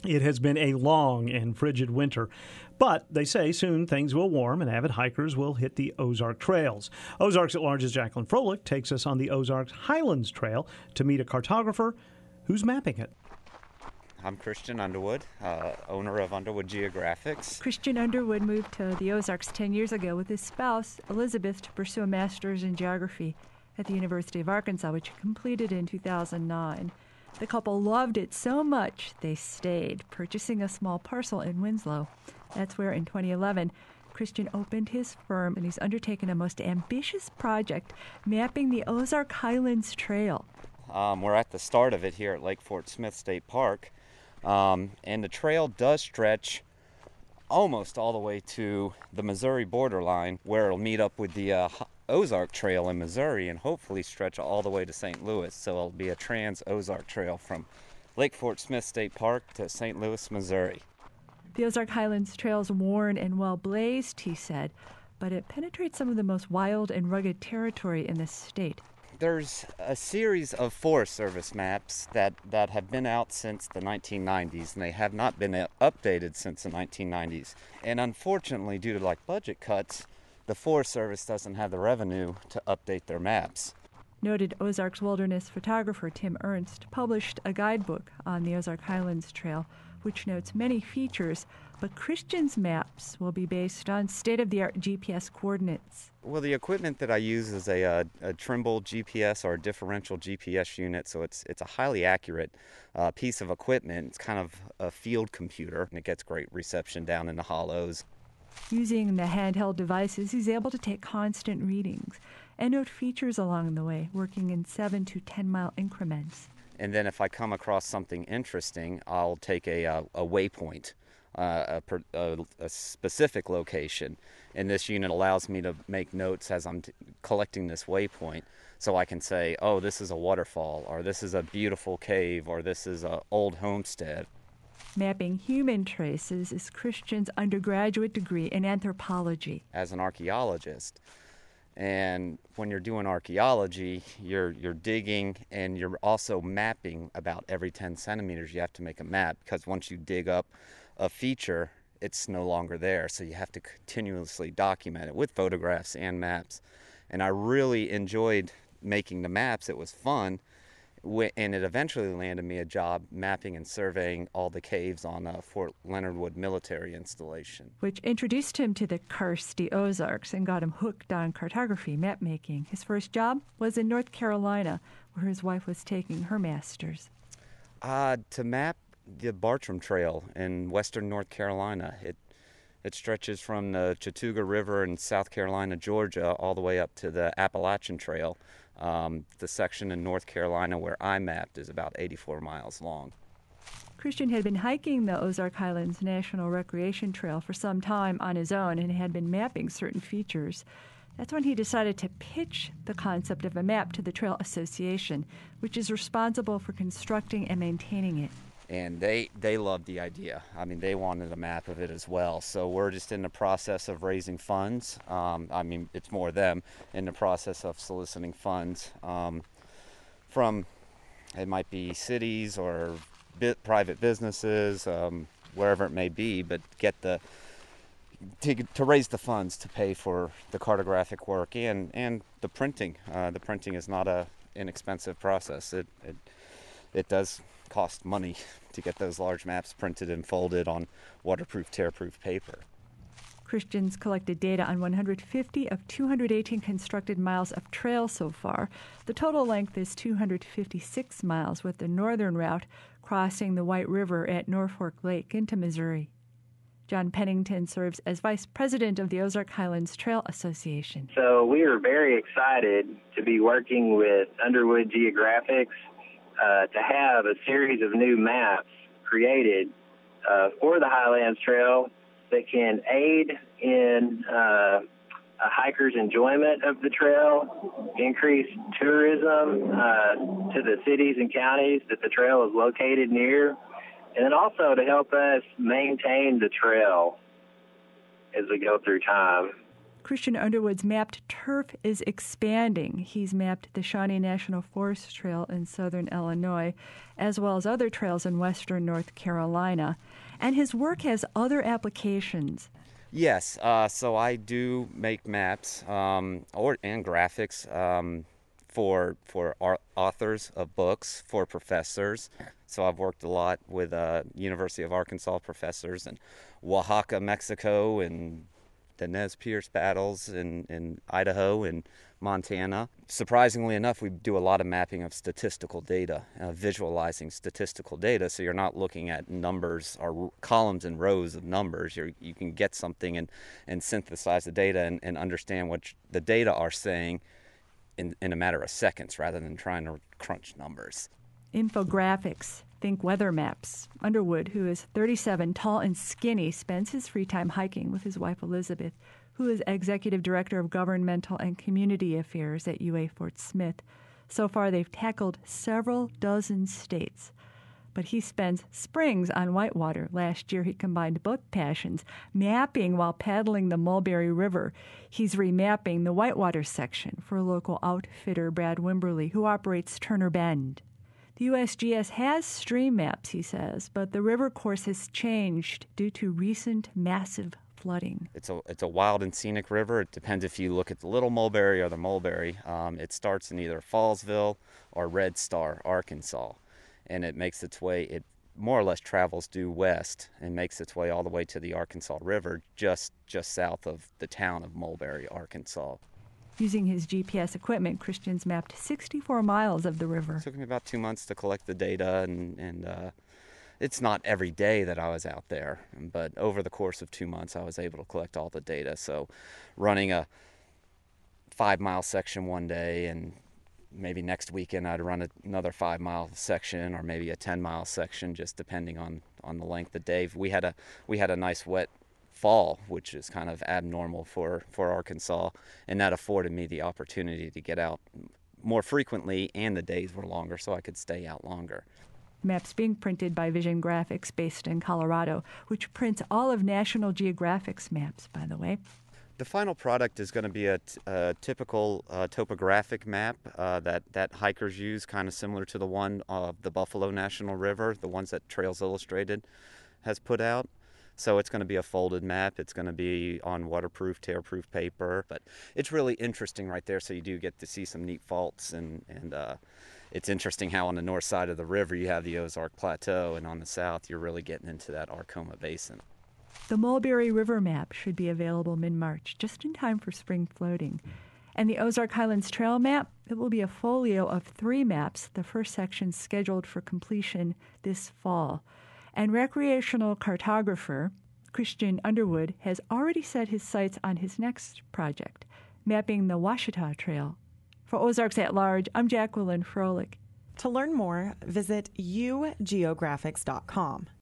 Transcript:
It has been a long and frigid winter, but they say soon things will warm and avid hikers will hit the Ozark trails. Ozarks at Large's Jacqueline Froelich takes us on the Ozarks Highlands Trail to meet a cartographer who's mapping it. I'm Christian Underwood, owner of Underwood Geographics. Christian Underwood moved to the Ozarks 10 years ago with his spouse, Elizabeth, to pursue a master's in geography at the University of Arkansas, which he completed in 2009. The couple loved it so much they stayed, purchasing a small parcel in Winslow. That's where, in 2011, Christian opened his firm, and he's undertaken a most ambitious project, mapping the Ozark Highlands Trail. We're at the start of it here at Lake Fort Smith State Park, and the trail does stretch almost all the way to the Missouri borderline, where it'll meet up with the Ozark Trail in Missouri and hopefully stretch all the way to St. Louis. So it'll be a trans-Ozark Trail from Lake Fort Smith State Park to St. Louis, Missouri. The Ozark Highlands Trail is worn and well-blazed, he said, but it penetrates some of the most wild and rugged territory in the state. There's a series of Forest Service maps that have been out since the 1990s, and they have not been updated since the 1990s. And unfortunately, due to budget cuts, the Forest Service doesn't have the revenue to update their maps. Noted Ozarks wilderness photographer Tim Ernst published a guidebook on the Ozark Highlands Trail, which notes many features, but Christian's maps will be based on state-of-the-art GPS coordinates. Well, the equipment that I use is a Trimble GPS or a differential GPS unit, so it's a highly accurate piece of equipment. It's kind of a field computer, and it gets great reception down in the hollows. Using the handheld devices, he's able to take constant readings and note features along the way, working in 7 to 10 mile increments. And then if I come across something interesting, I'll take a waypoint, a specific location. And this unit allows me to make notes as I'm collecting this waypoint. So I can say, oh, this is a waterfall, or this is a beautiful cave, or this is an old homestead. Mapping human traces is Christian's undergraduate degree in anthropology. As an archaeologist, and when you're doing archaeology, you're digging and you're also mapping about every 10 centimeters. You have to make a map, because once you dig up a feature, it's no longer there. So you have to continuously document it with photographs and maps. And I really enjoyed making the maps. It was fun. And it eventually landed me a job mapping and surveying all the caves on Fort Leonard Wood military installation. Which introduced him to the karsty Ozarks and got him hooked on cartography, map making. His first job was in North Carolina, where his wife was taking her master's. To map the Bartram Trail in western North Carolina. It stretches from the Chattooga River in South Carolina, Georgia, all the way up to the Appalachian Trail. The section in North Carolina where I mapped is about 84 miles long. Christian had been hiking the Ozark Highlands National Recreation Trail for some time on his own and had been mapping certain features. That's when he decided to pitch the concept of a map to the Trail Association, which is responsible for constructing and maintaining it. And they loved the idea. I mean, they wanted a map of it as well. So we're just in the process of raising funds. It's more them in the process of soliciting funds from, it might be cities or private businesses, wherever it may be, but get to raise the funds to pay for the cartographic work and the printing. The printing is not an inexpensive process. It does cost money to get those large maps printed and folded on waterproof, tear-proof paper. Christian's collected data on 150 of 218 constructed miles of trail so far. The total length is 256 miles, with the northern route crossing the White River at Norfolk Lake into Missouri. John Pennington serves as vice president of the Ozark Highlands Trail Association. So we are very excited to be working with Underwood Geographics to have a series of new maps created for the Highlands Trail that can aid in a hiker's enjoyment of the trail, increase tourism to the cities and counties that the trail is located near, and then also to help us maintain the trail as we go through time. Christian Underwood's mapped turf is expanding. He's mapped the Shawnee National Forest Trail in southern Illinois, as well as other trails in western North Carolina. And his work has other applications. Yes, so I do make maps and graphics for authors of books, for professors. So I've worked a lot with University of Arkansas professors in Oaxaca, Mexico, and the Nez Perce battles in Idaho and Montana. Surprisingly enough, we do a lot of mapping of statistical data, visualizing statistical data, so you're not looking at numbers or columns and rows of numbers. You can get something and synthesize the data and understand what the data are saying in a matter of seconds rather than trying to crunch numbers. Infographics, think weather maps. Underwood, who is 37, tall and skinny, spends his free time hiking with his wife Elizabeth, who is Executive Director of Governmental and Community Affairs at UA Fort Smith. So far, they've tackled several dozen states. But he spends springs on whitewater. Last year, he combined both passions, mapping while paddling the Mulberry River. He's remapping the whitewater section for local outfitter Brad Wimberly, who operates Turner Bend. The USGS has stream maps, he says, but the river course has changed due to recent massive flooding. It's a wild and scenic river. It depends if you look at the Little Mulberry or the Mulberry. It starts in either Fallsville or Red Star, Arkansas, and it makes its way, it more or less travels due west and makes its way all the way to the Arkansas River just south of the town of Mulberry, Arkansas. Using his GPS equipment, Christian's mapped 64 miles of the river. It took me about 2 months to collect the data, and it's not every day that I was out there, but over the course of 2 months I was able to collect all the data. So running a 5-mile section one day, and maybe next weekend I'd run another 5-mile section, or maybe a 10-mile section, just depending on the length of day. We had a nice wet fall, which is kind of abnormal for Arkansas, and that afforded me the opportunity to get out more frequently, and the days were longer, so I could stay out longer. Maps being printed by Vision Graphics, based in Colorado, which prints all of National Geographic's maps, by the way. The final product is going to be a typical topographic map that hikers use, kind of similar to the one of the Buffalo National River, the ones that Trails Illustrated has put out. So it's going to be a folded map. It's going to be on waterproof, tear-proof paper. But it's really interesting right there, so you do get to see some neat faults. And it's interesting how on the north side of the river you have the Ozark Plateau, and on the south you're really getting into that Arkoma Basin. The Mulberry River map should be available mid-March, just in time for spring floating. And the Ozark Highlands Trail map, it will be a folio of 3 maps, the first section scheduled for completion this fall. And recreational cartographer Christian Underwood has already set his sights on his next project, mapping the Ouachita Trail. For Ozarks at Large, I'm Jacqueline Froelich. To learn more, visit ugeographics.com.